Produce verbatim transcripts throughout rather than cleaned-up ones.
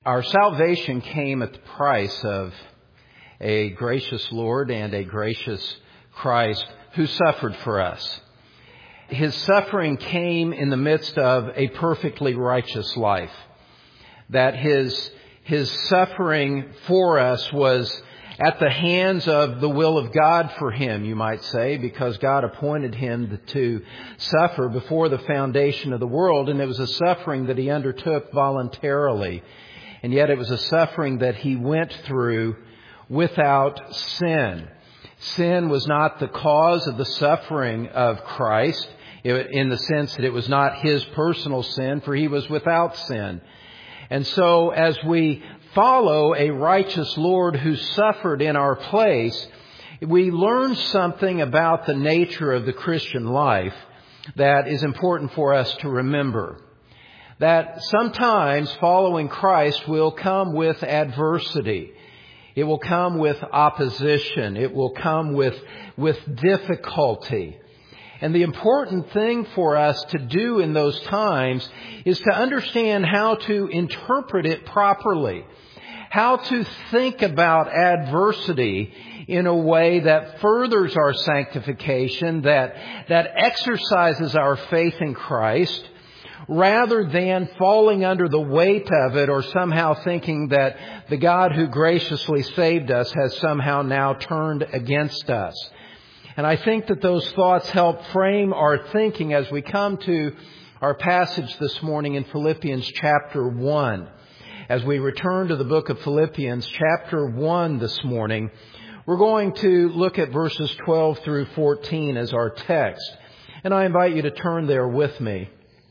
Our salvation came at the price of a gracious Lord and a gracious Christ who suffered for us. His suffering came in the midst of a perfectly righteous life. That his, his suffering for us was at the hands of the will of God for him, you might say, because God appointed him to suffer before the foundation of the world, and it was a suffering that he undertook voluntarily. And yet it was a suffering that he went through without sin. Sin was not the cause of the suffering of Christ, in the sense that it was not his personal sin, for he was without sin. And so as we follow a righteous Lord who suffered in our place, we learn something about the nature of the Christian life that is important for us to remember. That sometimes following Christ will come with adversity. It will come with opposition. It will come with, with difficulty. And the important thing for us to do in those times is to understand how to interpret it properly. How to think about adversity in a way that furthers our sanctification, that, that exercises our faith in Christ, rather than falling under the weight of it or somehow thinking that the God who graciously saved us has somehow now turned against us. And I think that those thoughts help frame our thinking as we come to our passage this morning in Philippians chapter one. As we return to the book of Philippians chapter one this morning, we're going to look at verses twelve through fourteen as our text. And I invite you to turn there with me.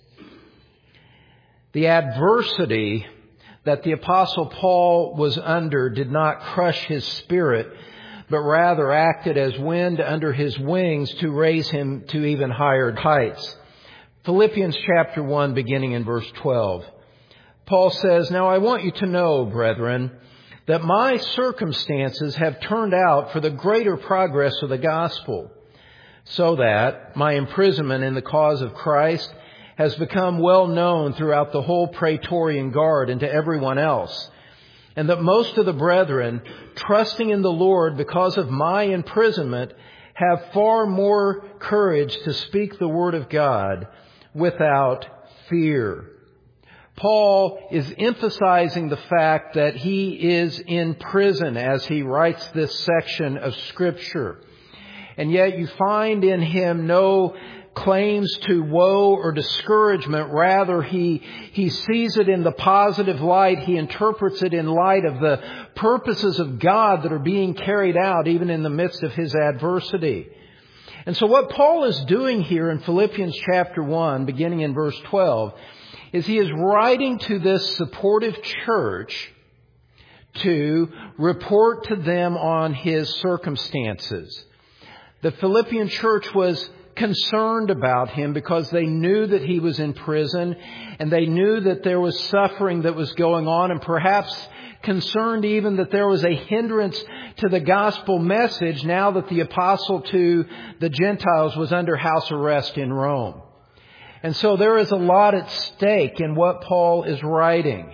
The adversity that the Apostle Paul was under did not crush his spirit, but rather acted as wind under his wings to raise him to even higher heights. Philippians chapter one, beginning in verse twelve. Paul says, "Now I want you to know, brethren, that my circumstances have turned out for the greater progress of the gospel, so that my imprisonment in the cause of Christ has become well known throughout the whole Praetorian Guard and to everyone else, and that most of the brethren, trusting in the Lord because of my imprisonment, have far more courage to speak the word of God without fear." Paul is emphasizing the fact that he is in prison as he writes this section of Scripture. And yet you find in him no claims to woe or discouragement. Rather, he, he sees it in the positive light. He interprets it in light of the purposes of God that are being carried out even in the midst of his adversity. And so what Paul is doing here in Philippians chapter one, beginning in verse twelve, is he is writing to this supportive church to report to them on his circumstances. The Philippian church was concerned about him because they knew that he was in prison, and they knew that there was suffering that was going on, and perhaps concerned even that there was a hindrance to the gospel message now that the apostle to the Gentiles was under house arrest in Rome. And so there is a lot at stake in what Paul is writing.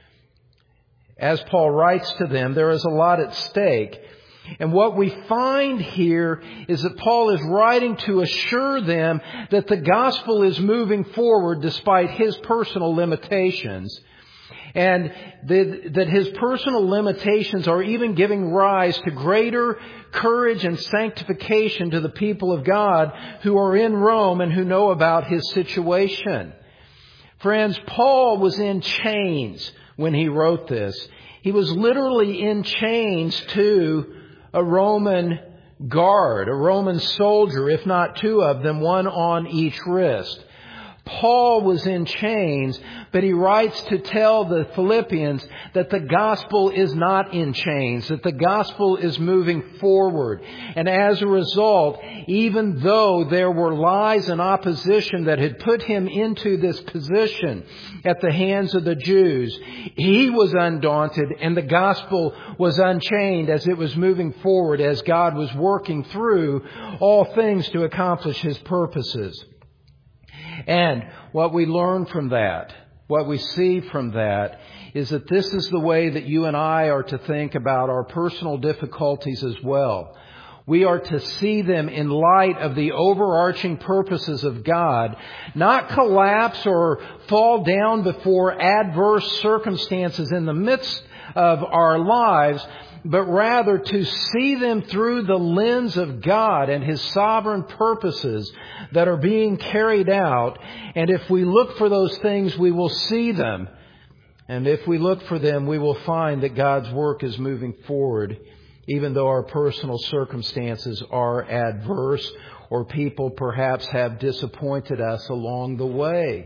As Paul writes to them, there is a lot at stake. And what we find here is that Paul is writing to assure them that the gospel is moving forward despite his personal limitations. And that his personal limitations are even giving rise to greater courage and sanctification to the people of God who are in Rome and who know about his situation. Friends, Paul was in chains when he wrote this. He was literally in chains to a Roman guard, a Roman soldier, if not two of them, one on each wrist. Paul was in chains, but he writes to tell the Philippians that the gospel is not in chains, that the gospel is moving forward. And as a result, even though there were lies and opposition that had put him into this position at the hands of the Jews, he was undaunted and the gospel was unchained as it was moving forward, as God was working through all things to accomplish his purposes. And what we learn from that what we see from that is that this is the way that you and I are to think about our personal difficulties as well. We are to see them in light of the overarching purposes of God, not collapse or fall down before adverse circumstances in the midst of our lives, but rather to see them through the lens of God and His sovereign purposes that are being carried out. And if we look for those things, we will see them. And if we look for them, we will find that God's work is moving forward, even though our personal circumstances are adverse or people perhaps have disappointed us along the way.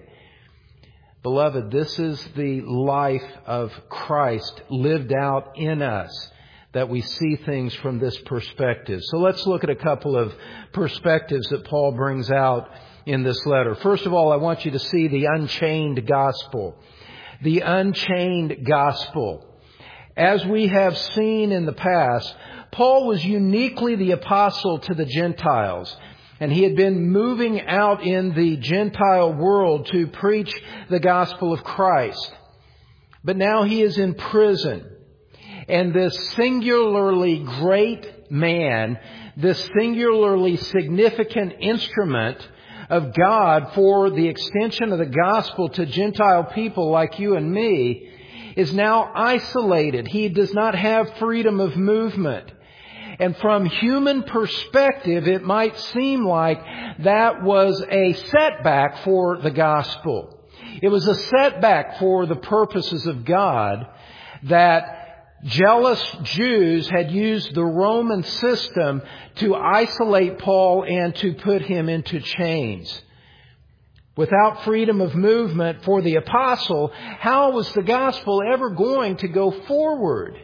Beloved, this is the life of Christ lived out in us, that we see things from this perspective. So let's look at a couple of perspectives that Paul brings out in this letter. First of all, I want you to see the unchained gospel. The unchained gospel. As we have seen in the past, Paul was uniquely the apostle to the Gentiles. And he had been moving out in the Gentile world to preach the gospel of Christ. But now he is in prison. And this singularly great man, this singularly significant instrument of God for the extension of the gospel to Gentile people like you and me, is now isolated. He does not have freedom of movement. And from human perspective, it might seem like that was a setback for the gospel. It was a setback for the purposes of God, that jealous Jews had used the Roman system to isolate Paul and to put him into chains. Without freedom of movement for the apostle, how was the gospel ever going to go forward?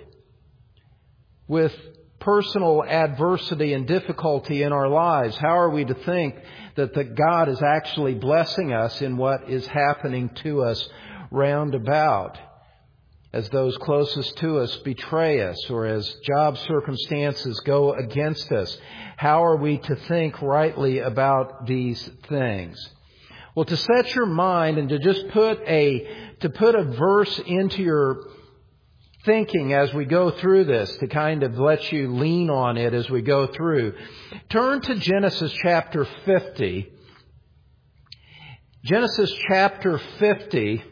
With personal adversity and difficulty in our lives, how are we to think that the God is actually blessing us in what is happening to us round about? As those closest to us betray us, or as job circumstances go against us, how are we to think rightly about these things? Well, to set your mind and to just put a, to put a verse into your thinking as we go through this, to kind of let you lean on it as we go through, turn to Genesis chapter fifty. Genesis chapter fifty,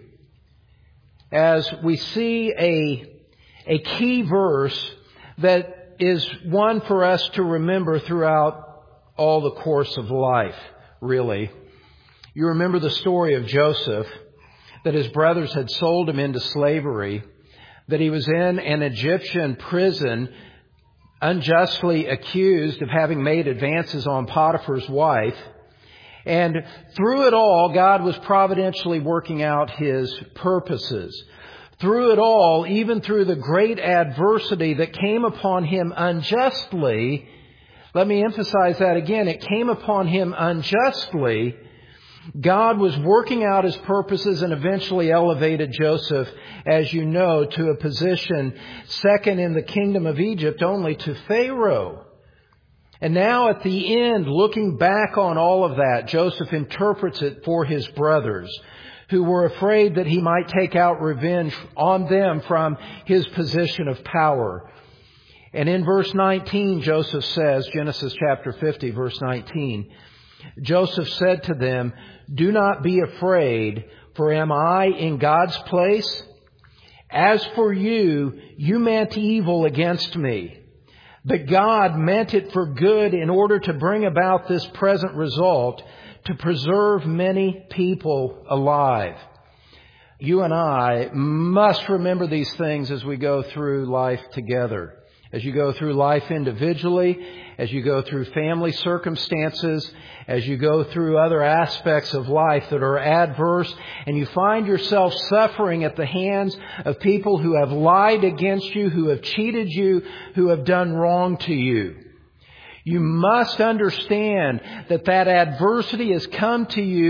as we see a, a key verse that is one for us to remember throughout all the course of life, really. You remember the story of Joseph, that his brothers had sold him into slavery, that he was in an Egyptian prison, unjustly accused of having made advances on Potiphar's wife. And through it all, God was providentially working out His purposes. Through it all, even through the great adversity that came upon him unjustly, let me emphasize that again, it came upon him unjustly, God was working out His purposes and eventually elevated Joseph, as you know, to a position second in the kingdom of Egypt only to Pharaoh. And now at the end, looking back on all of that, Joseph interprets it for his brothers, who were afraid that he might take out revenge on them from his position of power. And in verse nineteen, Joseph says, Genesis chapter fifty, verse nineteen, Joseph said to them, "Do not be afraid, for am I in God's place? As for you, you meant evil against me, but God meant it for good in order to bring about this present result, to preserve many people alive." You and I must remember these things as we go through life together. As you go through life individually, as you go through family circumstances, as you go through other aspects of life that are adverse, and you find yourself suffering at the hands of people who have lied against you, who have cheated you, who have done wrong to you. You must understand that that adversity has come to you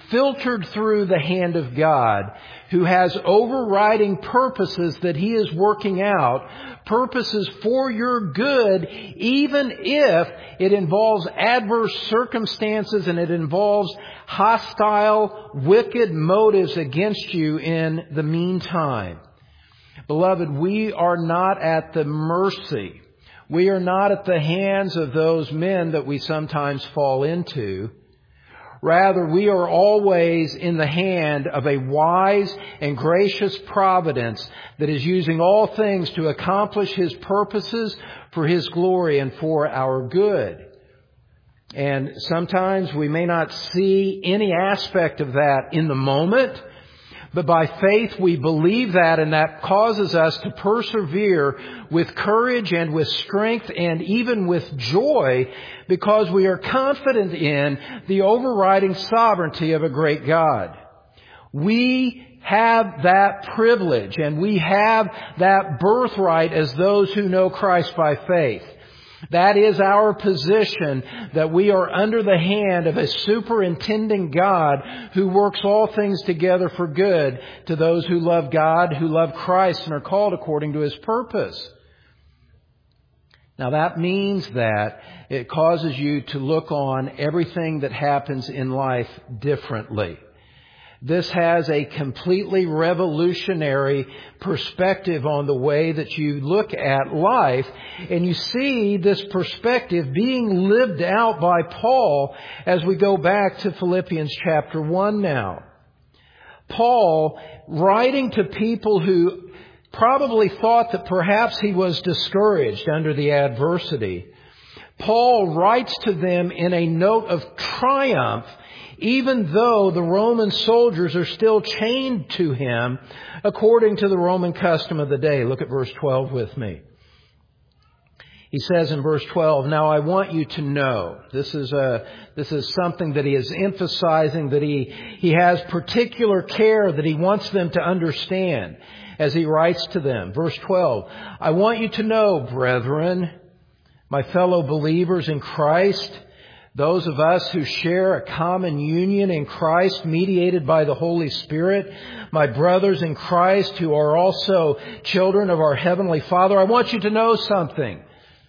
filtered through the hand of God, who has overriding purposes that He is working out, purposes for your good, even if it involves adverse circumstances and it involves hostile, wicked motives against you in the meantime. Beloved, we are not at the mercy. We are not at the hands of those men that we sometimes fall into. Rather, we are always in the hand of a wise and gracious providence that is using all things to accomplish His purposes for His glory and for our good. And sometimes we may not see any aspect of that in the moment, but by faith we believe that, and that causes us to persevere with courage and with strength and even with joy, because we are confident in the overriding sovereignty of a great God. We have that privilege and we have that birthright as those who know Christ by faith. That is our position, that we are under the hand of a superintending God who works all things together for good to those who love God, who love Christ, and are called according to His purpose. Now that means that it causes you to look on everything that happens in life differently. This has a completely revolutionary perspective on the way that you look at life. And you see this perspective being lived out by Paul as we go back to Philippians chapter one now. Paul, writing to people who probably thought that perhaps he was discouraged under the adversity, Paul writes to them in a note of triumph, even though the Roman soldiers are still chained to him according to the Roman custom of the day. Look at verse twelve with me. He says in verse twelve, "Now I want you to know," this is a, this is something that he is emphasizing, that he, he has particular care that he wants them to understand as he writes to them. Verse twelve, "I want you to know, brethren, my fellow believers in Christ, those of us who share a common union in Christ mediated by the Holy Spirit, my brothers in Christ who are also children of our Heavenly Father, I want you to know something."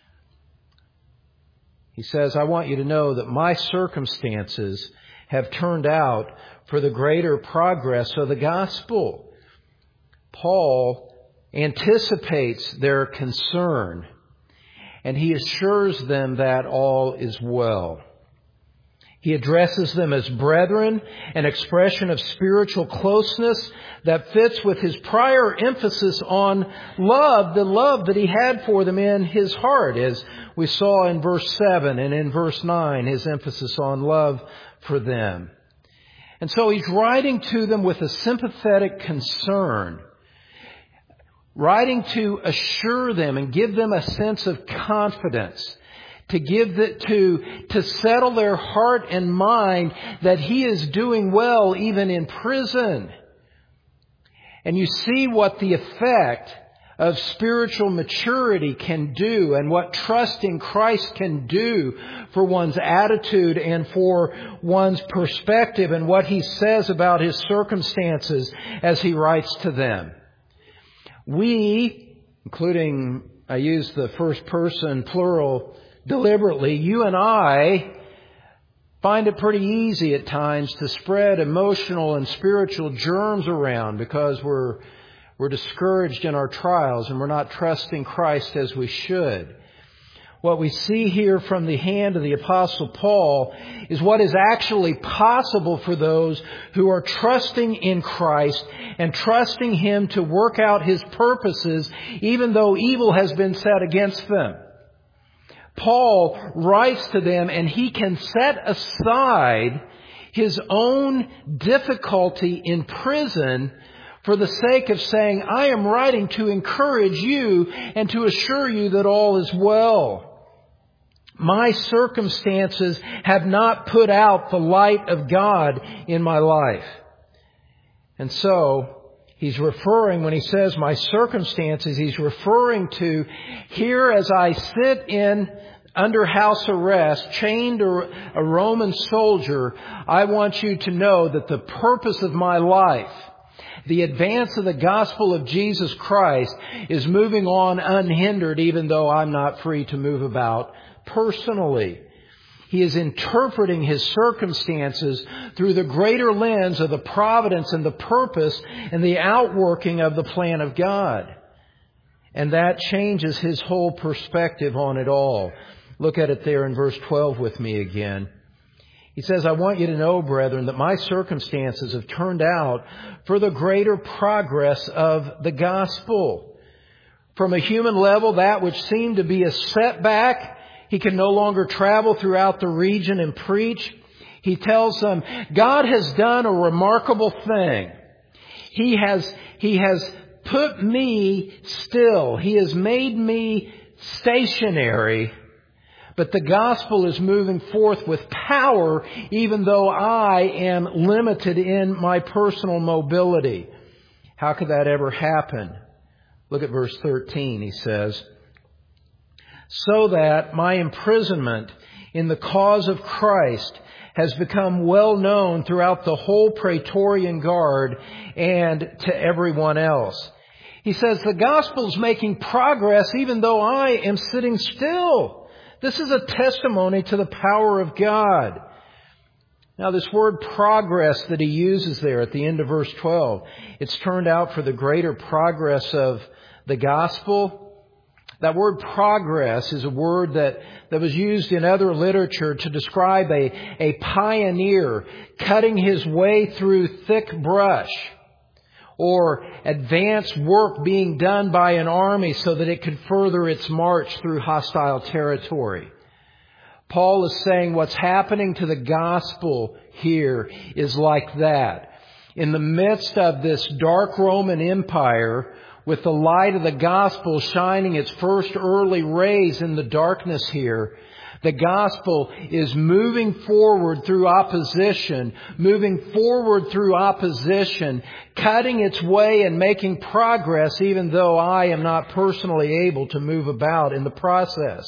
He says, "I want you to know that my circumstances have turned out for the greater progress of the gospel." Paul anticipates their concern, and he assures them that all is well. He addresses them as brethren, an expression of spiritual closeness that fits with his prior emphasis on love, the love that he had for them in his heart, as we saw in verse seven and in verse nine, his emphasis on love for them. And so he's writing to them with a sympathetic concern, writing to assure them and give them a sense of confidence, to give that to, to settle their heart and mind that he is doing well even in prison. And you see what the effect of spiritual maturity can do and what trust in Christ can do for one's attitude and for one's perspective, and what he says about his circumstances as he writes to them. We, including, I use the first person plural deliberately, you and I find it pretty easy at times to spread emotional and spiritual germs around because we're we're discouraged in our trials and we're not trusting Christ as we should. What we see here from the hand of the Apostle Paul is what is actually possible for those who are trusting in Christ and trusting Him to work out His purposes even though evil has been set against them. Paul writes to them, and he can set aside his own difficulty in prison for the sake of saying, I am writing to encourage you and to assure you that all is well. My circumstances have not put out the light of God in my life. And so he's referring, when he says my circumstances, he's referring to here as I sit in under house arrest, chained to a Roman soldier, I want you to know that the purpose of my life, the advance of the gospel of Jesus Christ, is moving on unhindered, even though I'm not free to move about personally. He is interpreting his circumstances through the greater lens of the providence and the purpose and the outworking of the plan of God. And that changes his whole perspective on it all. Look at it there in verse twelve with me again. He says, I want you to know, brethren, that my circumstances have turned out for the greater progress of the gospel. From a human level, that which seemed to be a setback, he can no longer travel throughout the region and preach. He tells them, God has done a remarkable thing. He has, He has put me still. He has made me stationary. But the gospel is moving forth with power, even though I am limited in my personal mobility. How could that ever happen? Look at verse thirteen. He says, so that my imprisonment in the cause of Christ has become well known throughout the whole Praetorian Guard and to everyone else. He says the gospel is making progress even though I am sitting still. This is a testimony to the power of God. Now, this word progress that he uses there at the end of verse twelve, it's turned out for the greater progress of the gospel. That word progress is a word that, that was used in other literature to describe a, a pioneer cutting his way through thick brush, or advanced work being done by an army so that it could further its march through hostile territory. Paul is saying what's happening to the gospel here is like that. In the midst of this dark Roman Empire, with the light of the gospel shining its first early rays in the darkness here, the gospel is moving forward through opposition, moving forward through opposition, cutting its way and making progress, even though I am not personally able to move about in the process.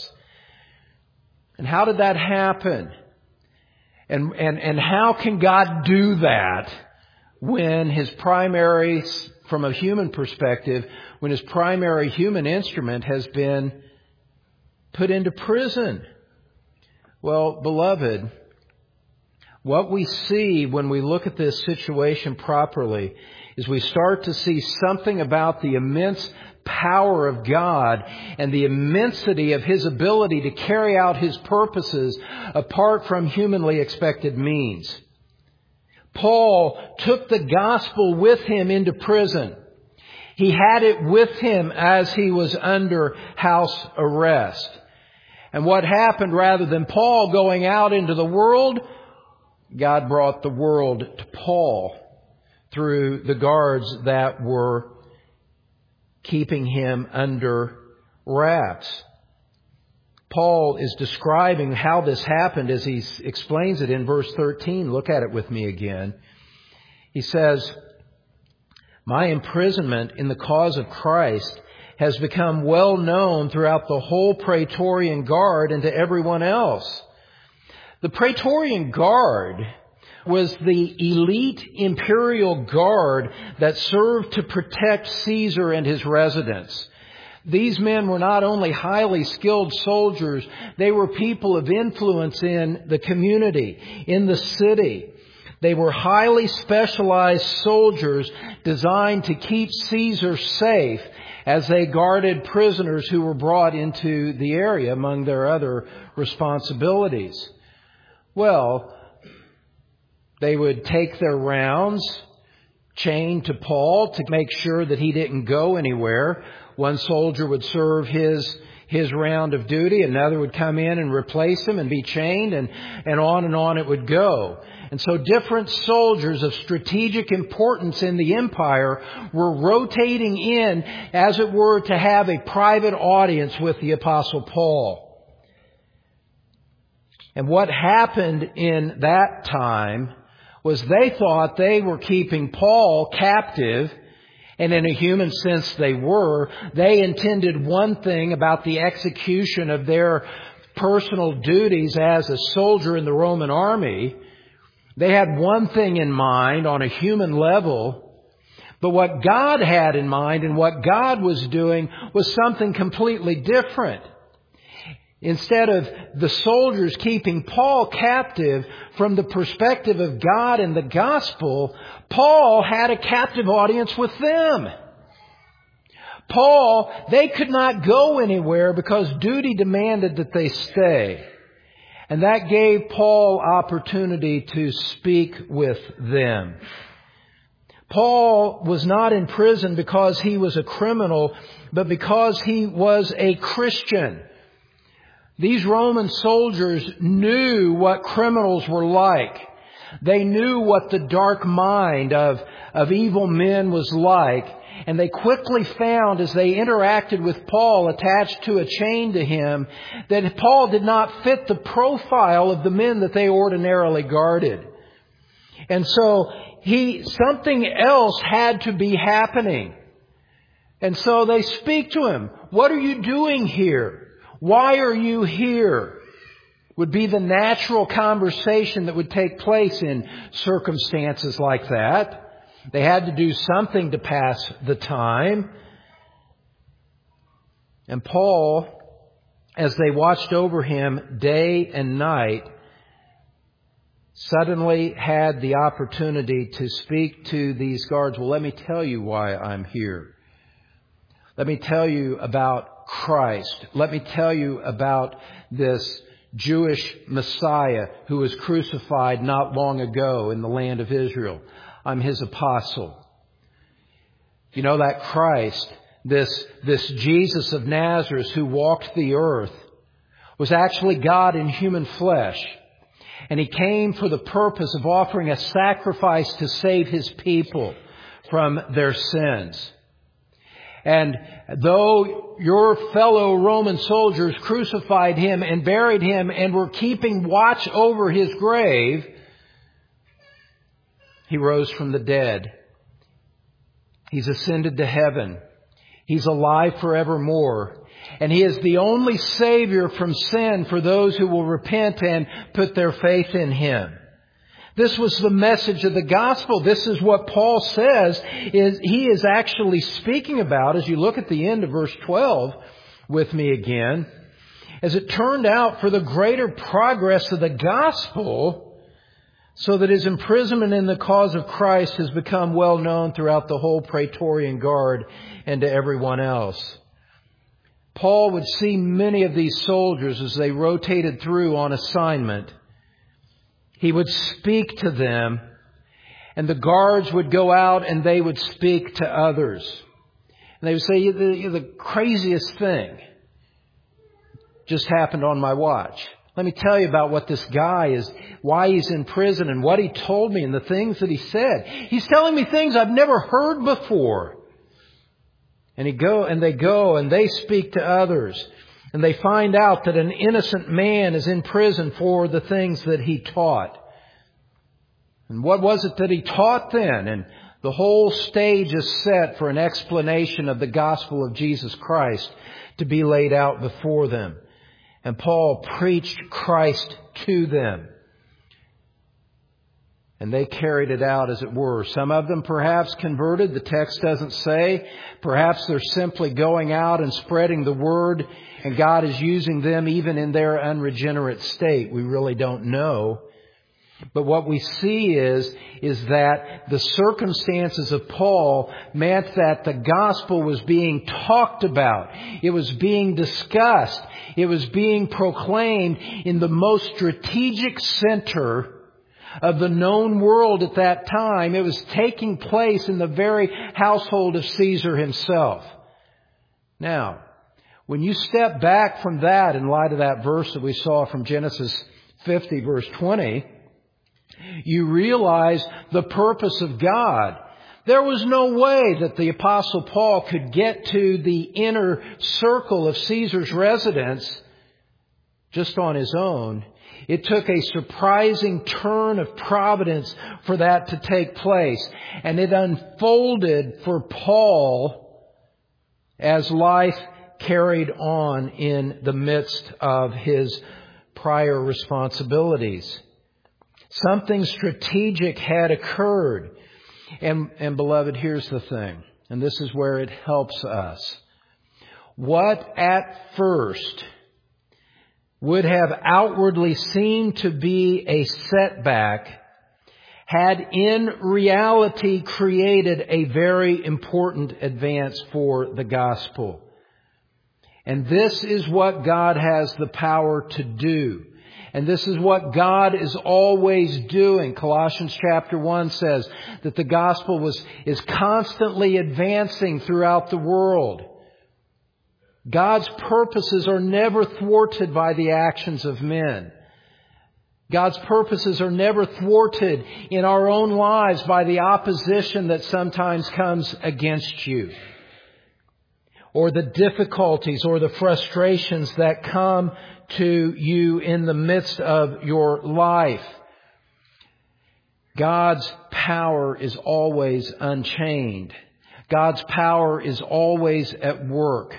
And how did that happen? And, and, and how can God do that when His primary, from a human perspective, when His primary human instrument has been put into prison? Well, beloved, what we see when we look at this situation properly is we start to see something about the immense power of God and the immensity of His ability to carry out His purposes apart from humanly expected means. Paul took the gospel with him into prison. He had it with him as he was under house arrest. And what happened, rather than Paul going out into the world, God brought the world to Paul through the guards that were keeping him under wraps. Paul is describing how this happened as he explains it in verse thirteen. Look at it with me again. He says, my imprisonment in the cause of Christ has become well known throughout the whole Praetorian Guard and to everyone else. The Praetorian Guard was the elite imperial guard that served to protect Caesar and his residents. These men were not only highly skilled soldiers, they were people of influence in the community, in the city. They were highly specialized soldiers designed to keep Caesar safe as they guarded prisoners who were brought into the area among their other responsibilities. Well, they would take their rounds chained to Paul to make sure that he didn't go anywhere. One soldier would serve his his round of duty. Another would come in and replace him and be chained, and, and on and on it would go. And so different soldiers of strategic importance in the empire were rotating in, as it were, to have a private audience with the Apostle Paul. And what happened in that time was they thought they were keeping Paul captive, and in a human sense they were. They intended one thing about the execution of their personal duties as a soldier in the Roman army. They had one thing in mind on a human level. But what God had in mind and what God was doing was something completely different. Instead of the soldiers keeping Paul captive from the perspective of God and the gospel, Paul had a captive audience with them. Paul, they could not go anywhere because duty demanded that they stay. And that gave Paul opportunity to speak with them. Paul was not in prison because he was a criminal, but because he was a Christian. These Roman soldiers knew what criminals were like. They knew what the dark mind of, of evil men was like. And they quickly found, as they interacted with Paul attached to a chain to him, that Paul did not fit the profile of the men that they ordinarily guarded. And so he, something else had to be happening. And so they speak to him. What are you doing here? Why are you here? Would be the natural conversation that would take place in circumstances like that. They had to do something to pass the time. And Paul, as they watched over him day and night, suddenly had the opportunity to speak to these guards. Well, let me tell you why I'm here. Let me tell you about Christ. Let me tell you about this Jewish Messiah who was crucified not long ago in the land of Israel. I'm His apostle. You know, that Christ, this, this Jesus of Nazareth who walked the earth, was actually God in human flesh. And He came for the purpose of offering a sacrifice to save His people from their sins. And though your fellow Roman soldiers crucified Him and buried Him and were keeping watch over His grave, He rose from the dead. He's ascended to heaven. He's alive forevermore. And He is the only Savior from sin for those who will repent and put their faith in Him. This was the message of the gospel. This is what Paul says is he is actually speaking about as you look at the end of verse twelve with me again. As it turned out, for the greater progress of the gospel, so that His imprisonment in the cause of Christ has become well known throughout the whole Praetorian Guard and to everyone else. Paul would see many of these soldiers as they rotated through on assignment. He would speak to them, and the guards would go out and they would speak to others. And they would say, the, the craziest thing just happened on my watch. Let me tell you about what this guy is, why he's in prison and what he told me and the things that he said. He's telling me things I've never heard before. And he go and they go and they speak to others. And they find out that an innocent man is in prison for the things that he taught. And what was it that he taught then? And the whole stage is set for an explanation of the gospel of Jesus Christ to be laid out before them. And Paul preached Christ to them. And they carried it out, as it were. Some of them perhaps converted. The text doesn't say. Perhaps they're simply going out and spreading the word, and God is using them even in their unregenerate state. We really don't know. But what we see is, is that the circumstances of Paul meant that the gospel was being talked about. It was being discussed. It was being proclaimed in the most strategic center of the known world at that time. It was taking place in the very household of Caesar himself. Now, when you step back from that in light of that verse that we saw from Genesis fifty, verse twenty, you realize the purpose of God. There was no way that the Apostle Paul could get to the inner circle of Caesar's residence just on his own. It took a surprising turn of providence for that to take place. And it unfolded for Paul as life carried on in the midst of his prior responsibilities. Something strategic had occurred. And, and beloved, here's the thing, and this is where it helps us. What at first would have outwardly seemed to be a setback had in reality created a very important advance for the gospel. And this is what God has the power to do. And this is what God is always doing. Colossians chapter one says that the gospel was, is constantly advancing throughout the world. God's purposes are never thwarted by the actions of men. God's purposes are never thwarted in our own lives by the opposition that sometimes comes against you, or the difficulties or the frustrations that come to you in the midst of your life. God's power is always unchained. God's power is always at work.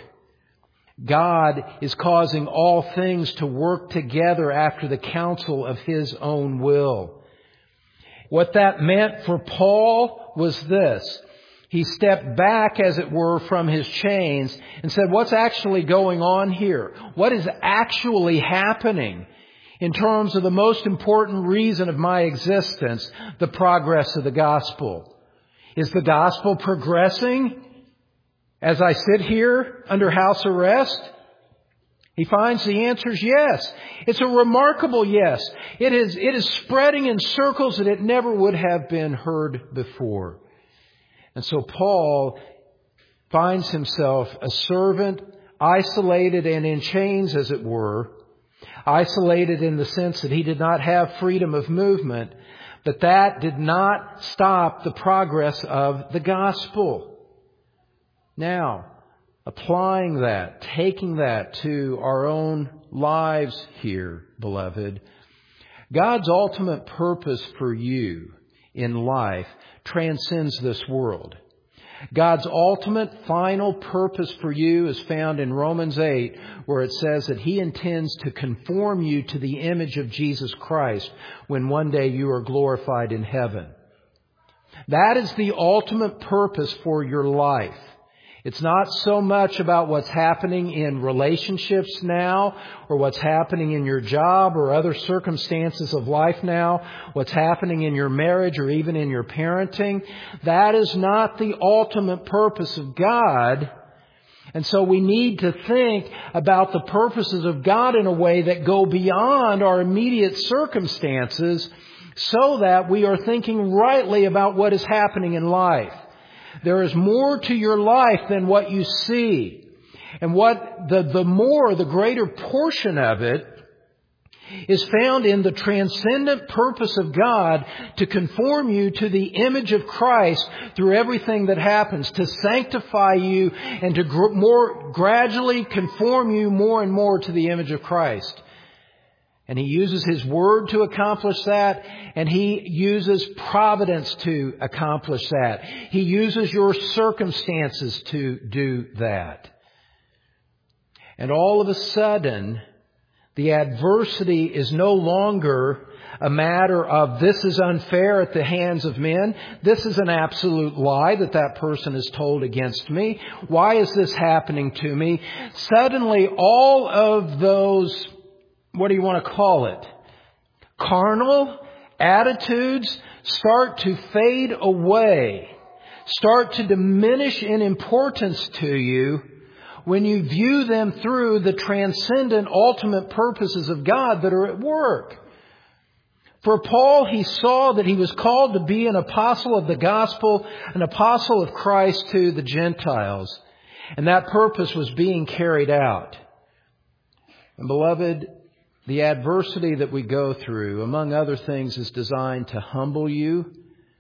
God is causing all things to work together after the counsel of His own will. What that meant for Paul was this. He stepped back, as it were, from his chains and said, what's actually going on here? What is actually happening in terms of the most important reason of my existence, the progress of the gospel? Is the gospel progressing as I sit here under house arrest? He finds the answer is yes. It's a remarkable yes. It is, it is spreading in circles that it never would have been heard before. And so Paul finds himself a servant, isolated and in chains, as it were. Isolated in the sense that he did not have freedom of movement, but that did not stop the progress of the gospel. Now, applying that, taking that to our own lives here, beloved, God's ultimate purpose for you in life transcends this world. God's ultimate final purpose for you is found in Romans eight, where it says that He intends to conform you to the image of Jesus Christ when one day you are glorified in heaven. That is the ultimate purpose for your life. It's not so much about what's happening in relationships now, or what's happening in your job or other circumstances of life now, what's happening in your marriage or even in your parenting. That is not the ultimate purpose of God. And so we need to think about the purposes of God in a way that go beyond our immediate circumstances, so that we are thinking rightly about what is happening in life. There is more to your life than what you see. And what the, the more, the greater portion of it is found in the transcendent purpose of God to conform you to the image of Christ through everything that happens, to sanctify you and to gr- more gradually conform you more and more to the image of Christ. And He uses His Word to accomplish that. And He uses providence to accomplish that. He uses your circumstances to do that. And all of a sudden, the adversity is no longer a matter of this is unfair at the hands of men. This is an absolute lie that that person has told against me. Why is this happening to me? Suddenly, all of those, what do you want to call it? Carnal attitudes start to fade away, start to diminish in importance to you when you view them through the transcendent ultimate purposes of God that are at work. For Paul, he saw that he was called to be an apostle of the gospel, an apostle of Christ to the Gentiles. And that purpose was being carried out. And beloved, the adversity that we go through, among other things, is designed to humble you.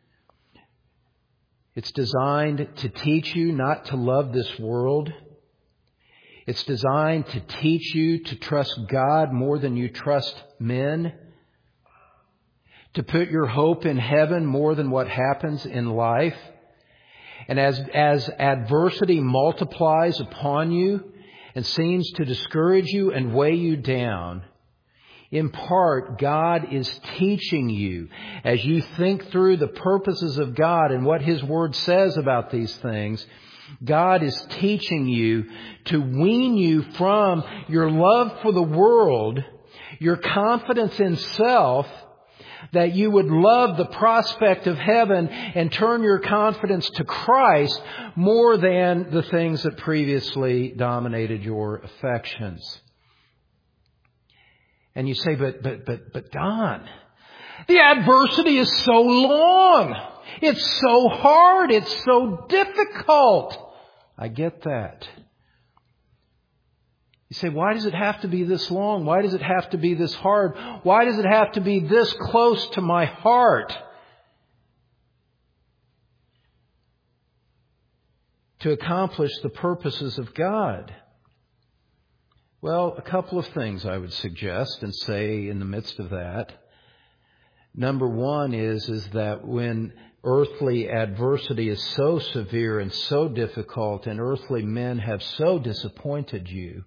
It's designed to teach you not to love this world. It's designed to teach you to trust God more than you trust men. To put your hope in heaven more than what happens in life. And as, as adversity multiplies upon you, and seems to discourage you and weigh you down, in part, God is teaching you as you think through the purposes of God and what His Word says about these things. God is teaching you to wean you from your love for the world, your confidence in self, that you would love the prospect of heaven and turn your confidence to Christ more than the things that previously dominated your affections. And you say, but, but, but, but Don, the adversity is so long. It's so hard. It's so difficult. I get that. You say, why does it have to be this long? Why does it have to be this hard? Why does it have to be this close to my heart? To accomplish the purposes of God. Well, a couple of things I would suggest and say in the midst of that. Number one is, is that when earthly adversity is so severe and so difficult and earthly men have so disappointed you,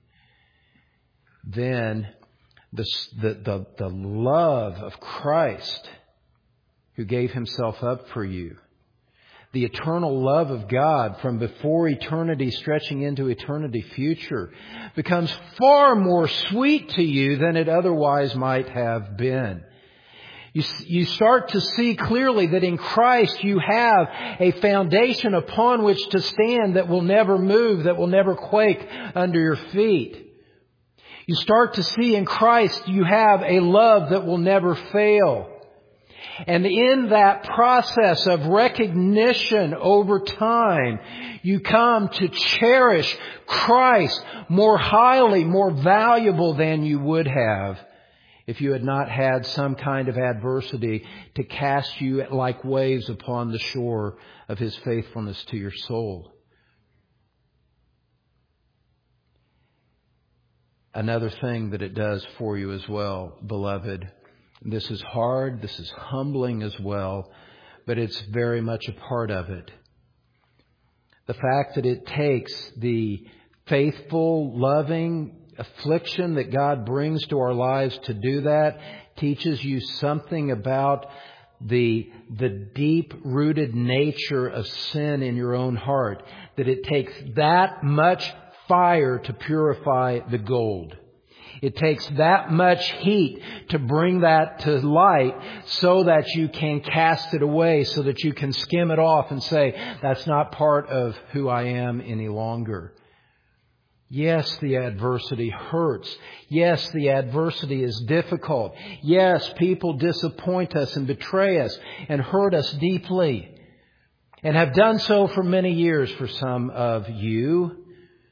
then the, the, the, the love of Christ who gave Himself up for you, the eternal love of God from before eternity stretching into eternity future, becomes far more sweet to you than it otherwise might have been. You, you start to see clearly that in Christ you have a foundation upon which to stand that will never move, that will never quake under your feet. You start to see in Christ you have a love that will never fail. And in that process of recognition over time, you come to cherish Christ more highly, more valuable than you would have if you had not had some kind of adversity to cast you like waves upon the shore of His faithfulness to your soul. Another thing that it does for you as well, beloved, this is hard, this is humbling as well, but it's very much a part of it. The fact that it takes the faithful, loving affliction that God brings to our lives to do that teaches you something about the, the deep-rooted nature of sin in your own heart. That it takes that much fire to purify the gold. It takes that much heat to bring that to light so that you can cast it away, so that you can skim it off and say, that's not part of who I am any longer. Yes, the adversity hurts. Yes, the adversity is difficult. Yes, people disappoint us and betray us and hurt us deeply, and have done so for many years for some of you.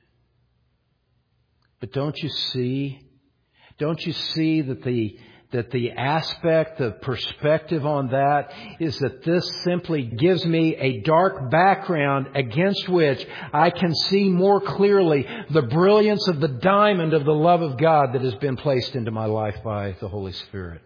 But don't you see? Don't you see that the that the aspect, the perspective on that is that this simply gives me a dark background against which I can see more clearly the brilliance of the diamond of the love of God that has been placed into my life by the Holy Spirit.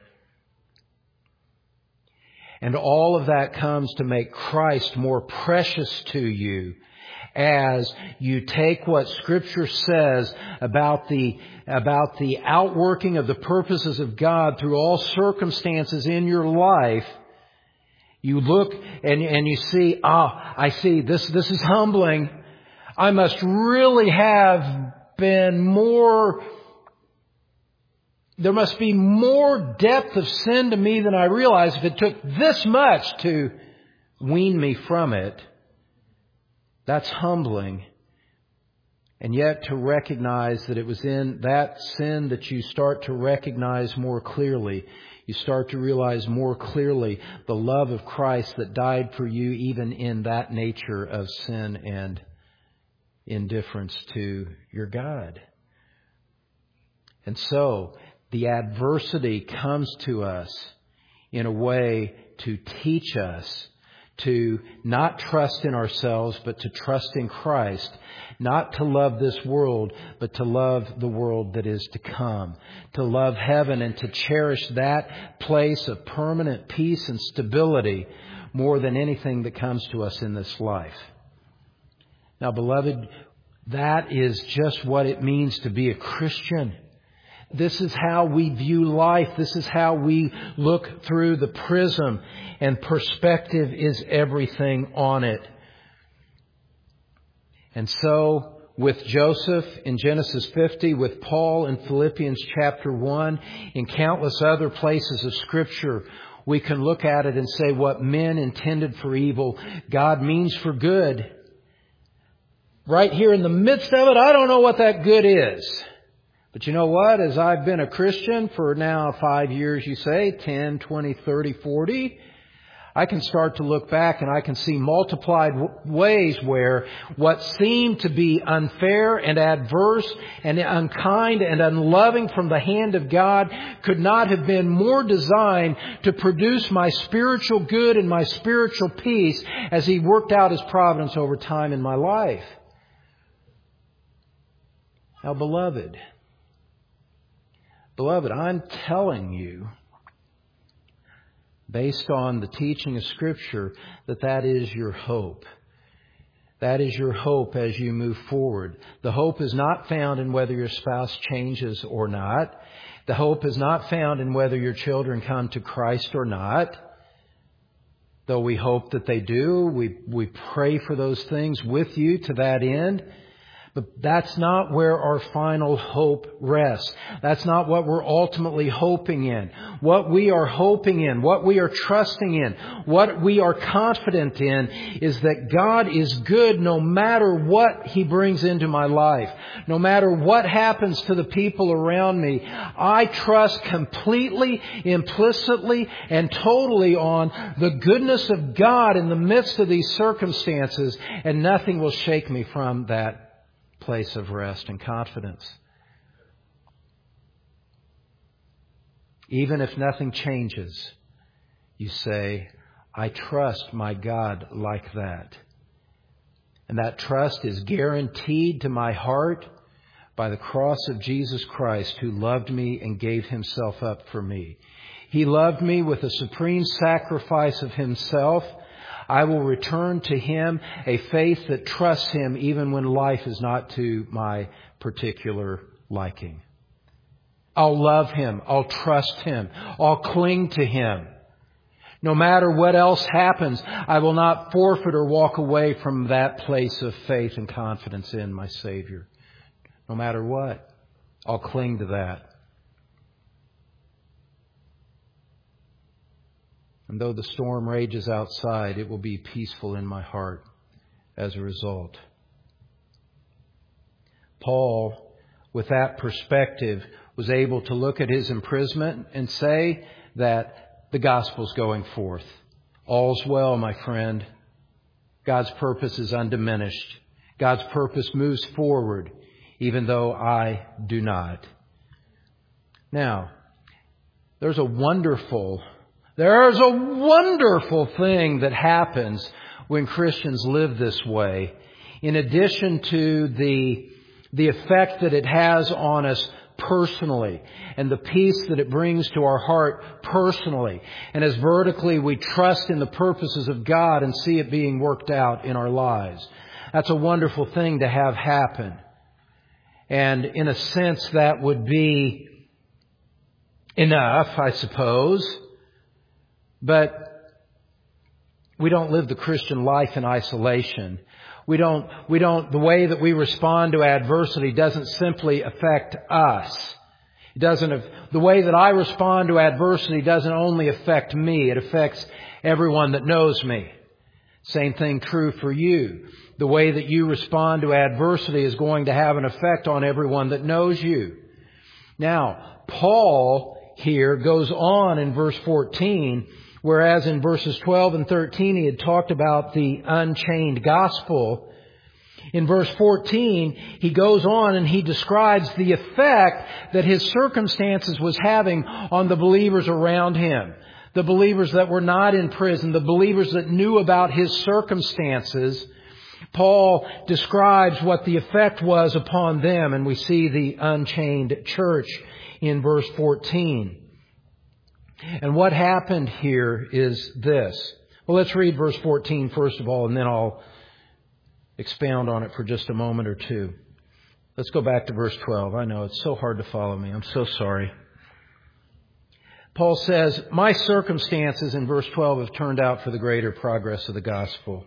And all of that comes to make Christ more precious to you as you take what Scripture says about the about the outworking of the purposes of God through all circumstances in your life. You look and, and you see, ah, I see, this, this is humbling. I must really have been more, there must be more depth of sin to me than I realize if it took this much to wean me from it. That's humbling. And yet to recognize that it was in that sin that you start to recognize more clearly. You start to realize more clearly the love of Christ that died for you even in that nature of sin and indifference to your God. And so the adversity comes to us in a way to teach us to not trust in ourselves, but to trust in Christ. Not to love this world, but to love the world that is to come. To love heaven and to cherish that place of permanent peace and stability more than anything that comes to us in this life. Now, beloved, That is just what it means to be a Christian. This is how we view life. This is how we look through the prism. And perspective is everything on it. And so, with Joseph in Genesis fifty, with Paul in Philippians chapter one, in countless other places of Scripture, we can look at it and say what men intended for evil, God means for good. Right here in the midst of it, I don't know what that good is. But you know what? As I've been a Christian for now five years, you say, ten, twenty, thirty, forty, I can start to look back and I can see multiplied w- ways where what seemed to be unfair and adverse and unkind and unloving from the hand of God could not have been more designed to produce my spiritual good and my spiritual peace as He worked out His providence over time in my life. Now, beloved, beloved, I'm telling you, based on the teaching of Scripture, that that is your hope. That is your hope as you move forward. The hope is not found in whether your spouse changes or not. The hope is not found in whether your children come to Christ or not. Though we hope that they do, we, we pray for those things with you to that end. But that's not where our final hope rests. That's not what we're ultimately hoping in. What we are hoping in, what we are trusting in, what we are confident in is that God is good no matter what He brings into my life. No matter what happens to the people around me, I trust completely, implicitly, and totally on the goodness of God in the midst of these circumstances, and nothing will shake me from that place of rest and confidence. Even if nothing changes, you say, I trust my God like that. And that trust is guaranteed to my heart by the cross of Jesus Christ, who loved me and gave Himself up for me. He loved me with a supreme sacrifice of Himself. I will return to Him a faith that trusts Him even when life is not to my particular liking. I'll love Him. I'll trust Him. I'll cling to Him. No matter what else happens, I will not forfeit or walk away from that place of faith and confidence in my Savior. No matter what, I'll cling to that. And though the storm rages outside, it will be peaceful in my heart as a result. Paul, with that perspective, was able to look at his imprisonment and say that the gospel's going forth. All's well, my friend. God's purpose is undiminished. God's purpose moves forward, even though I do not. Now, there's a wonderful There's a wonderful thing that happens when Christians live this way. In addition to the, the effect that it has on us personally and the peace that it brings to our heart personally. And as vertically we trust in the purposes of God and see it being worked out in our lives. That's a wonderful thing to have happen. And in a sense that would be enough, I suppose. But we don't live the Christian life in isolation. We don't, we don't, the way that we respond to adversity doesn't simply affect us. It doesn't, the way that I respond to adversity doesn't only affect me. It affects everyone that knows me. Same thing true for you. The way that you respond to adversity is going to have an effect on everyone that knows you. Now, Paul here goes on in verse fourteen, whereas in verses twelve and thirteen he had talked about the unchained gospel. In verse fourteen, he goes on and he describes the effect that his circumstances was having on the believers around him. The believers that were not in prison, the believers that knew about his circumstances. Paul describes what the effect was upon them, and we see the unchained church in verse fourteen. And what happened here is this. Well, let's read verse fourteen first of all, and then I'll expound on it for just a moment or two. Let's go back to verse twelve. I know it's so hard to follow me. I'm so sorry. Paul says, my circumstances in verse twelve have turned out for the greater progress of the gospel.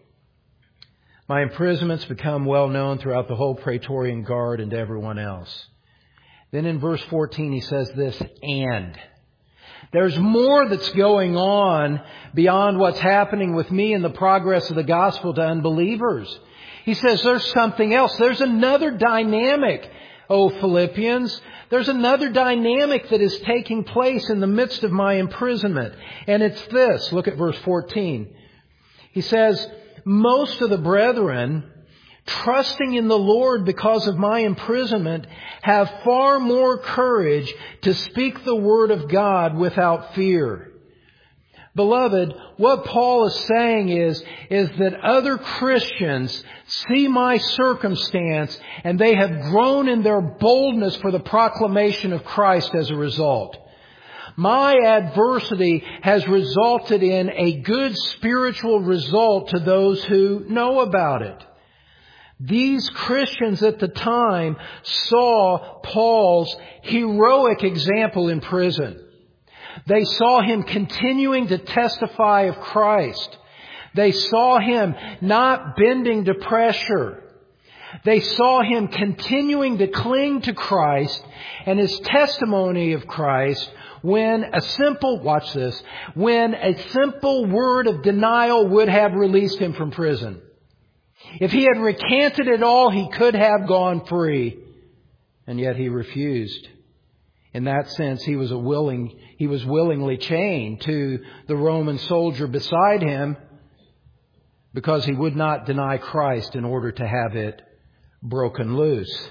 My imprisonments become well known throughout the whole Praetorian Guard and to everyone else. Then in verse fourteen he says this, and. There's more that's going on beyond what's happening with me in the progress of the gospel to unbelievers. He says there's something else. There's another dynamic, oh Philippians. There's another dynamic that is taking place in the midst of my imprisonment. And it's this. Look at verse fourteen. He says, most of the brethren, trusting in the Lord because of my imprisonment, have far more courage to speak the word of God without fear. Beloved, what Paul is saying is, is that other Christians see my circumstance and they have grown in their boldness for the proclamation of Christ as a result. My adversity has resulted in a good spiritual result to those who know about it. These Christians at the time saw Paul's heroic example in prison. They saw him continuing to testify of Christ. They saw him not bending to pressure. They saw him continuing to cling to Christ and his testimony of Christ when a simple, watch this, when a simple word of denial would have released him from prison. If he had recanted it all, he could have gone free. And yet he refused. In that sense, he was a willing, he was willingly chained to the Roman soldier beside him because he would not deny Christ in order to have it broken loose.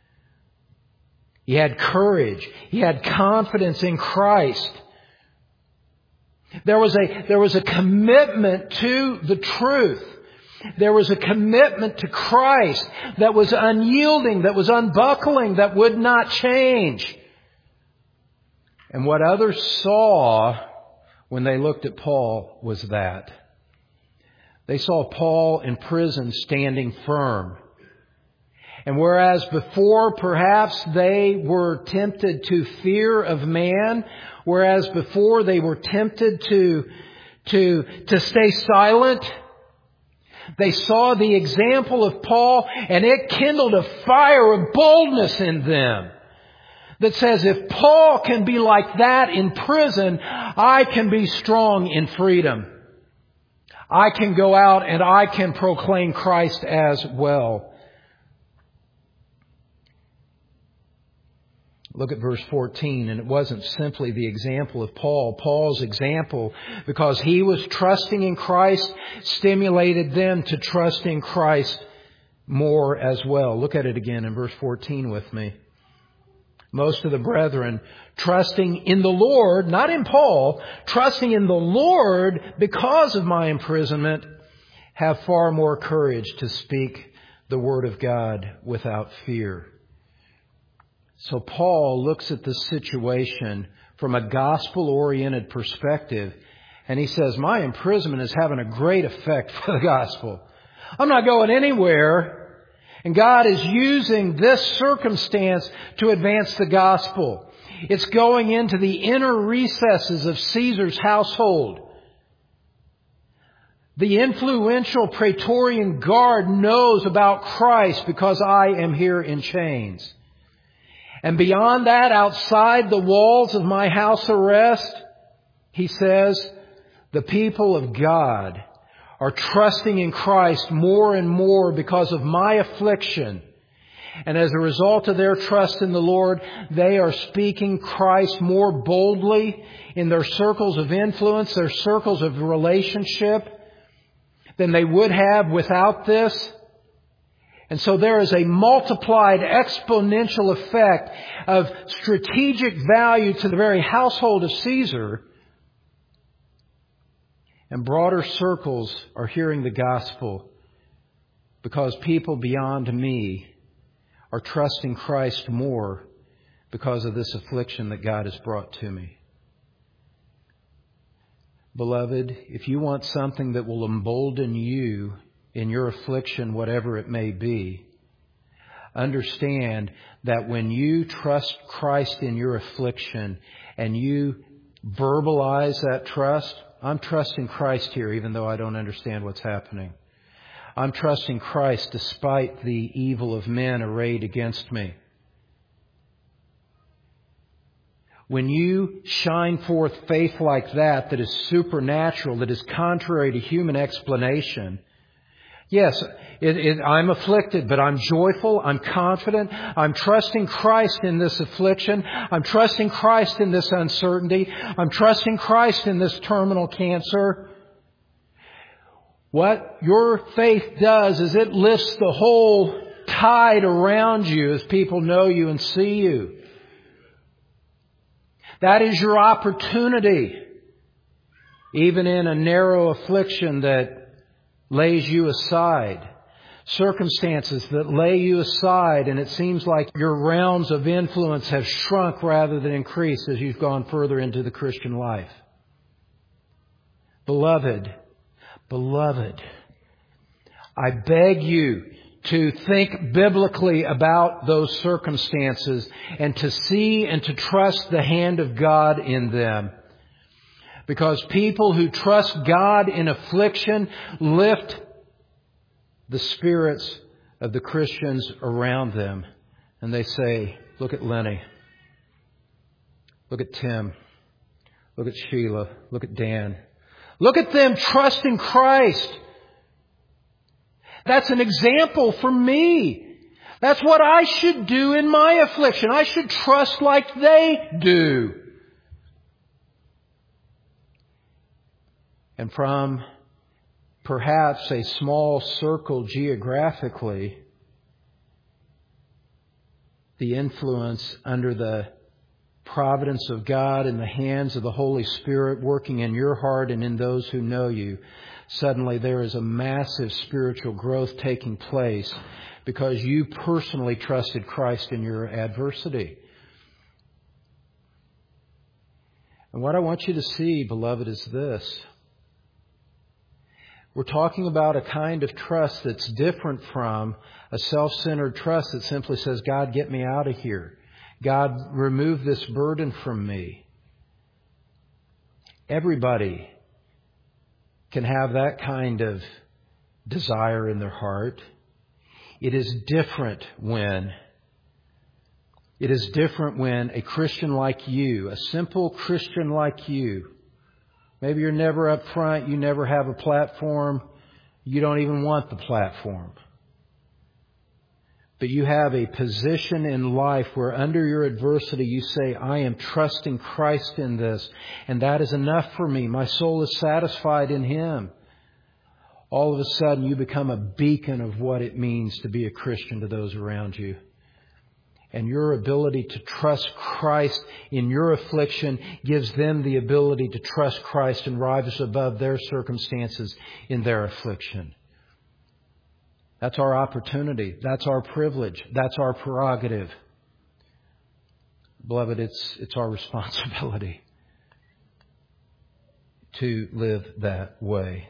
He had courage. He had confidence in Christ. There was a, there was a commitment to the truth. There was a commitment to Christ that was unyielding, that was unbuckling, that would not change. And what others saw when they looked at Paul was that. They saw Paul in prison standing firm. And whereas before perhaps they were tempted to fear of man, whereas before they were tempted to, to, to stay silent, they saw the example of Paul and it kindled a fire of boldness in them that says, if Paul can be like that in prison, I can be strong in freedom. I can go out and I can proclaim Christ as well. Look at verse fourteen, and it wasn't simply the example of Paul. Paul's example, because he was trusting in Christ, stimulated them to trust in Christ more as well. Look at it again in verse fourteen with me. Most of the brethren, trusting in the Lord, not in Paul, trusting in the Lord because of my imprisonment, have far more courage to speak the word of God without fear. So Paul looks at this situation from a gospel-oriented perspective, and he says, my imprisonment is having a great effect for the gospel. I'm not going anywhere, and God is using this circumstance to advance the gospel. It's going into the inner recesses of Caesar's household. The influential Praetorian Guard knows about Christ because I am here in chains. And beyond that, outside the walls of my house arrest, he says, the people of God are trusting in Christ more and more because of my affliction. And as a result of their trust in the Lord, they are speaking Christ more boldly in their circles of influence, their circles of relationship, than they would have without this. And so there is a multiplied exponential effect of strategic value to the very household of Caesar. And broader circles are hearing the gospel because people beyond me are trusting Christ more because of this affliction that God has brought to me. Beloved, if you want something that will embolden you in your affliction, whatever it may be, understand that when you trust Christ in your affliction and you verbalize that trust, I'm trusting Christ here even though I don't understand what's happening. I'm trusting Christ despite the evil of men arrayed against me. When you shine forth faith like that, that is supernatural, that is contrary to human explanation, yes, it, it, I'm afflicted, but I'm joyful, I'm confident, I'm trusting Christ in this affliction, I'm trusting Christ in this uncertainty, I'm trusting Christ in this terminal cancer. What your faith does is it lifts the whole tide around you as people know you and see you. That is your opportunity, even in a narrow affliction that lays you aside. Circumstances that lay you aside, and it seems like your realms of influence have shrunk rather than increased as you've gone further into the Christian life. Beloved, beloved, I beg you to think biblically about those circumstances and to see and to trust the hand of God in them. Because people who trust God in affliction lift the spirits of the Christians around them. And they say, look at Lenny. Look at Tim. Look at Sheila. Look at Dan. Look at them trusting Christ. That's an example for me. That's what I should do in my affliction. I should trust like they do. And from perhaps a small circle geographically, the influence under the providence of God and the hands of the Holy Spirit working in your heart and in those who know you, suddenly there is a massive spiritual growth taking place because you personally trusted Christ in your adversity. And what I want you to see, beloved, is this. We're talking about a kind of trust that's different from a self-centered trust that simply says, God, get me out of here. God, remove this burden from me. Everybody can have that kind of desire in their heart. It is different when it is different when a Christian like you, a simple Christian like you, maybe you're never up front, you never have a platform, you don't even want the platform. But you have a position in life where under your adversity you say, I am trusting Christ in this, and that is enough for me. My soul is satisfied in Him. All of a sudden you become a beacon of what it means to be a Christian to those around you. And your ability to trust Christ in your affliction gives them the ability to trust Christ and rise above their circumstances in their affliction. That's our opportunity. That's our privilege. That's our prerogative. Beloved, it's, it's our responsibility to live that way.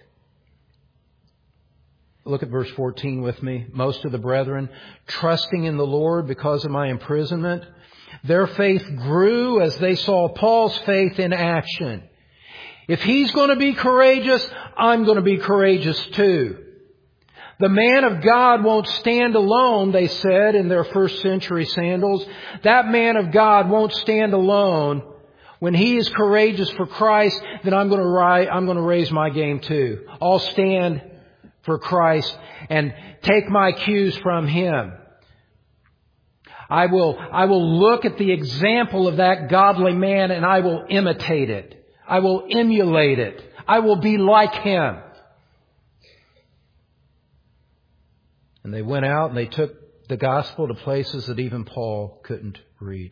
Look at verse fourteen with me. Most of the brethren, trusting in the Lord because of my imprisonment, their faith grew as they saw Paul's faith in action. If he's going to be courageous, I'm going to be courageous too. The man of God won't stand alone, they said in their first century sandals. That man of God won't stand alone. When he is courageous for Christ, then I'm going to rise, I'm going to raise my game too. I'll stand for Christ and take my cues from Him. I will, I will look at the example of that godly man and I will imitate it. I will emulate it. I will be like him. And they went out and they took the gospel to places that even Paul couldn't reach.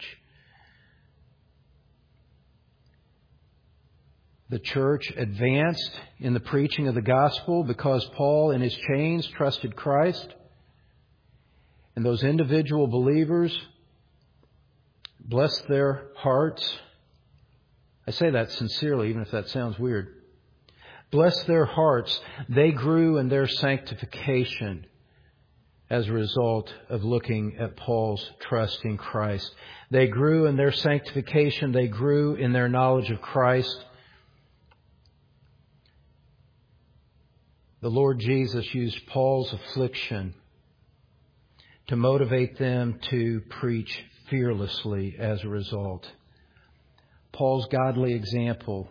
The church advanced in the preaching of the gospel because Paul in his chains trusted Christ. And those individual believers blessed their hearts. I say that sincerely, even if that sounds weird. Bless their hearts. They grew in their sanctification as a result of looking at Paul's trust in Christ. They grew in their sanctification. They grew in their knowledge of Christ. The Lord Jesus used Paul's affliction to motivate them to preach fearlessly as a result. Paul's godly example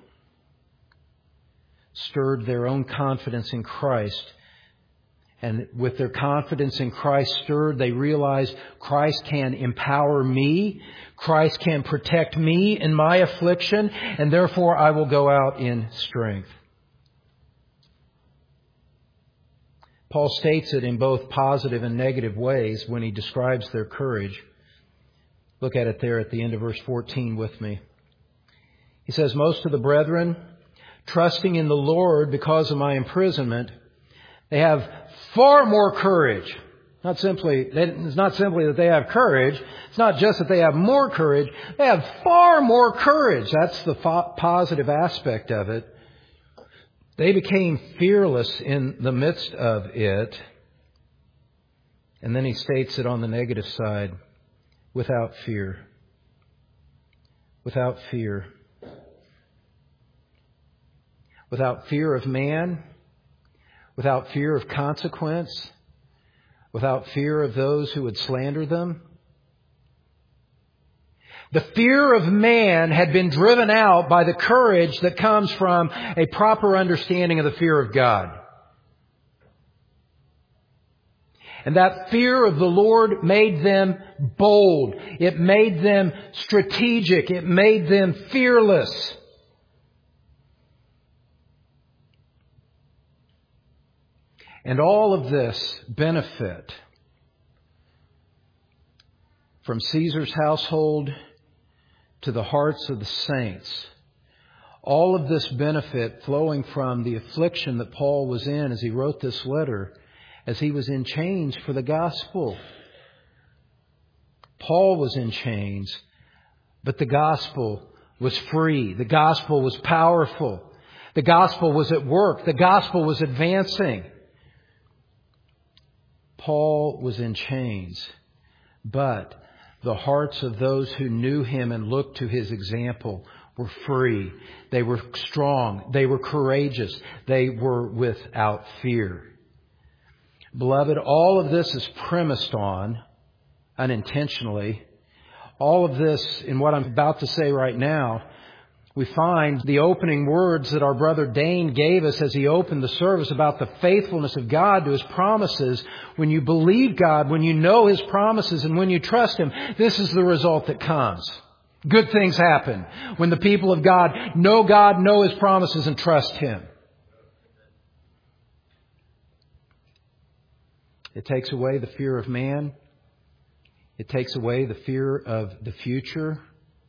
stirred their own confidence in Christ. And with their confidence in Christ stirred, they realized Christ can empower me. Christ can protect me in my affliction. And therefore I will go out in strength. Paul states it in both positive and negative ways when he describes their courage. Look at it there at the end of verse fourteen with me. He says, most of the brethren, trusting in the Lord because of my imprisonment, they have far more courage. Not simply, it's not simply that they have courage. It's not just that they have more courage. They have far more courage. That's the fo- positive aspect of it. They became fearless in the midst of it. And then he states it on the negative side, without fear. Without fear. Without fear of man. Without fear of consequence. Without fear of those who would slander them. The fear of man had been driven out by the courage that comes from a proper understanding of the fear of God. And that fear of the Lord made them bold. It made them strategic. It made them fearless. And all of this benefit from Caesar's household to the hearts of the saints. All of this benefit flowing from the affliction that Paul was in as he wrote this letter, as he was in chains for the gospel. Paul was in chains, but the gospel was free. The gospel was powerful. The gospel was at work. The gospel was advancing. Paul was in chains, but the hearts of those who knew him and looked to his example were free. They were strong. They were courageous. They were without fear. Beloved, all of this is premised on, unintentionally, all of this in what I'm about to say right now, we find the opening words that our brother Dane gave us as he opened the service about the faithfulness of God to His promises. When you believe God, when you know His promises, and when you trust Him, this is the result that comes. Good things happen when the people of God know God, know His promises, and trust Him. It takes away the fear of man. It takes away the fear of the future.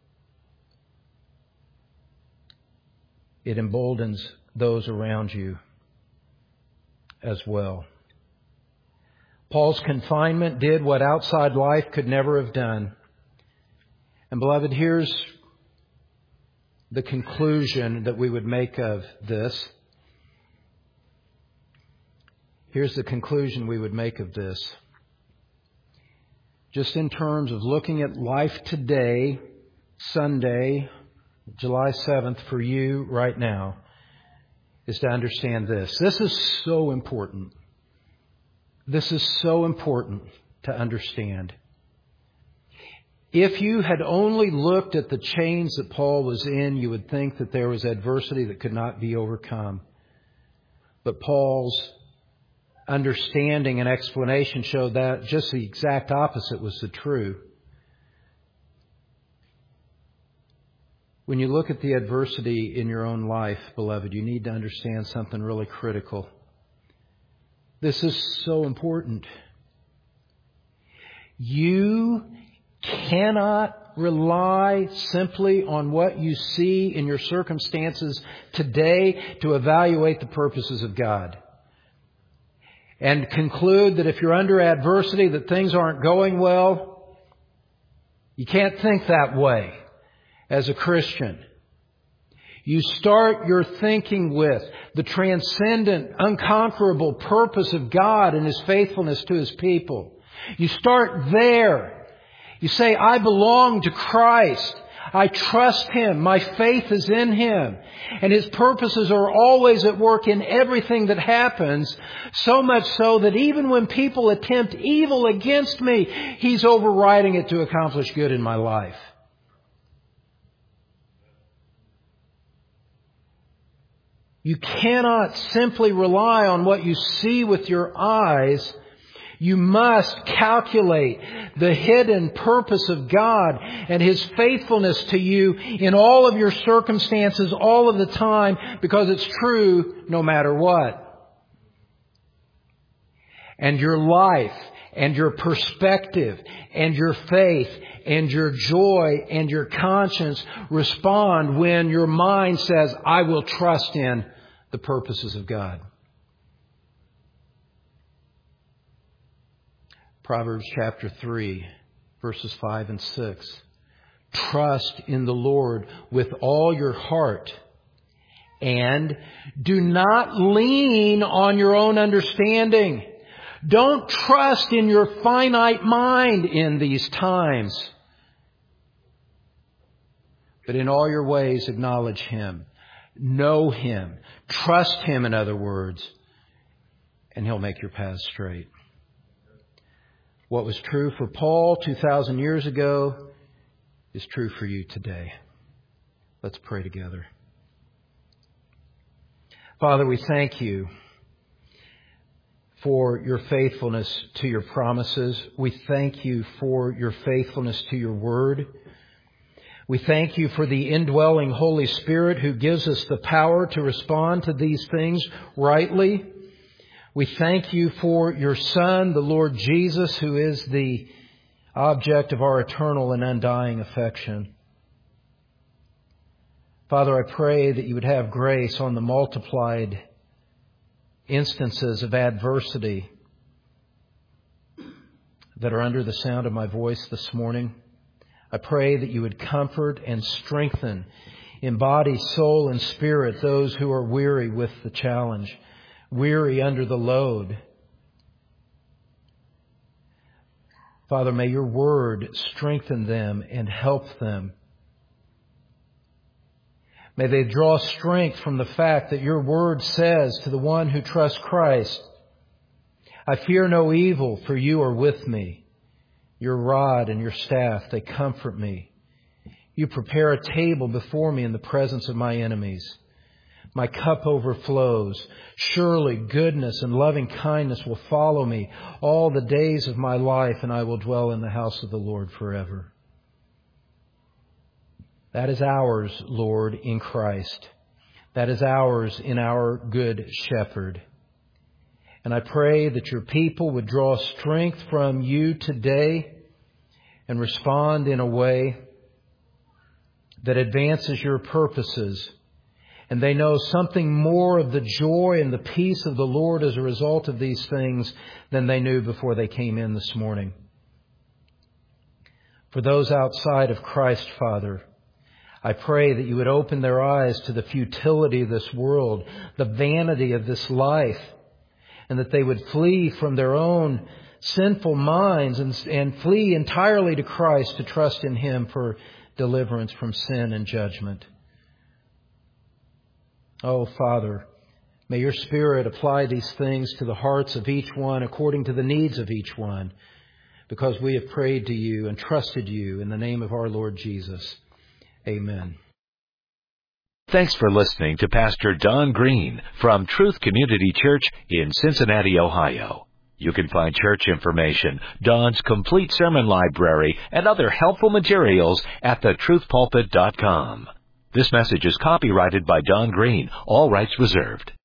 It emboldens those around you as well. Paul's confinement did what outside life could never have done. And beloved, here's the conclusion that we would make of this. Here's the conclusion we would make of this. Just in terms of looking at life today, Sunday, July seventh, for you right now, is to understand this. This is so important. This is so important to understand. If you had only looked at the chains that Paul was in, you would think that there was adversity that could not be overcome. But Paul's understanding and explanation showed that just the exact opposite was the true. When you look at the adversity in your own life, beloved, you need to understand something really critical. This is so important. You cannot rely simply on what you see in your circumstances today to evaluate the purposes of God. And conclude that if you're under adversity, that things aren't going well. You can't think that way as a Christian. You start your thinking with the transcendent, unconquerable purpose of God and His faithfulness to His people. You start there. You say, I belong to Christ. I trust Him. My faith is in Him. And His purposes are always at work in everything that happens, so much so that even when people attempt evil against me, He's overriding it to accomplish good in my life. You cannot simply rely on what you see with your eyes. You must calculate the hidden purpose of God and His faithfulness to you in all of your circumstances all of the time, because it's true no matter what. And your life and your perspective and your faith and your joy and your conscience respond when your mind says, I will trust in the purposes of God. Proverbs chapter three, verses five and six. Trust in the Lord with all your heart, and do not lean on your own understanding. Don't trust in your finite mind in these times, but in all your ways acknowledge Him. Know Him. Trust Him, in other words, and He'll make your path straight. What was true for Paul two thousand years ago is true for you today. Let's pray together. Father, we thank You for Your faithfulness to Your promises. We thank You for Your faithfulness to Your word. We thank You for the indwelling Holy Spirit who gives us the power to respond to these things rightly. We thank You for Your Son, the Lord Jesus, who is the object of our eternal and undying affection. Father, I pray that You would have grace on the multiplied instances of adversity that are under the sound of my voice this morning. I pray that You would comfort and strengthen in body, soul, and spirit those who are weary with the challenge, weary under the load. Father, may Your word strengthen them and help them. May they draw strength from the fact that Your word says to the one who trusts Christ, I fear no evil, for You are with me. Your rod and Your staff, they comfort me. You prepare a table before me in the presence of my enemies. My cup overflows. Surely goodness and loving kindness will follow me all the days of my life, and I will dwell in the house of the Lord forever. That is ours, Lord, in Christ. That is ours in our Good Shepherd. And I pray that Your people would draw strength from You today and respond in a way that advances Your purposes. And they know something more of the joy and the peace of the Lord as a result of these things than they knew before they came in this morning. For those outside of Christ, Father, I pray that You would open their eyes to the futility of this world, the vanity of this life, and that they would flee from their own sinful minds and, and flee entirely to Christ to trust in Him for deliverance from sin and judgment. Oh, Father, may Your Spirit apply these things to the hearts of each one according to the needs of each one, because we have prayed to You and trusted You in the name of our Lord Jesus. Amen. Thanks for listening to Pastor Don Green from Truth Community Church in Cincinnati, Ohio. You can find church information, Don's complete sermon library, and other helpful materials at the truth pulpit dot com. This message is copyrighted by Don Green, all rights reserved.